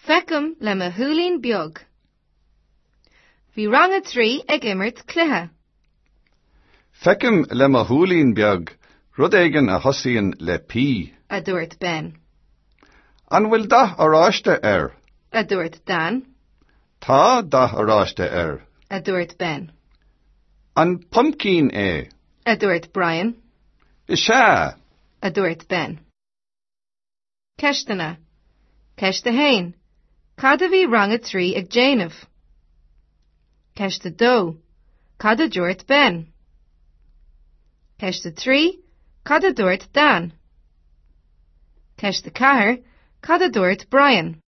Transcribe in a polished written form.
Fecum le ma húlín beag. Bhí rang a trí ag imirt cluiche. Fecim le ma húlín beag, rud éigen a thosaíonn le pí. A dúirt Ben. An bhfuil dath aráiste air. A dúirt Dan. Tá dath aráiste air. A dúirt Ben. An pumpkin é. A dúirt Brian. Is se. A dúirt Ben. Ceistena. Ceiste hain. Cad a bhí rang a trí ag déanamh. Ceiste dó. Cad a dúirt Ben. Ceiste trí. Cad a dúirt Dan. Ceiste cathair. Cad a dúirt Brian.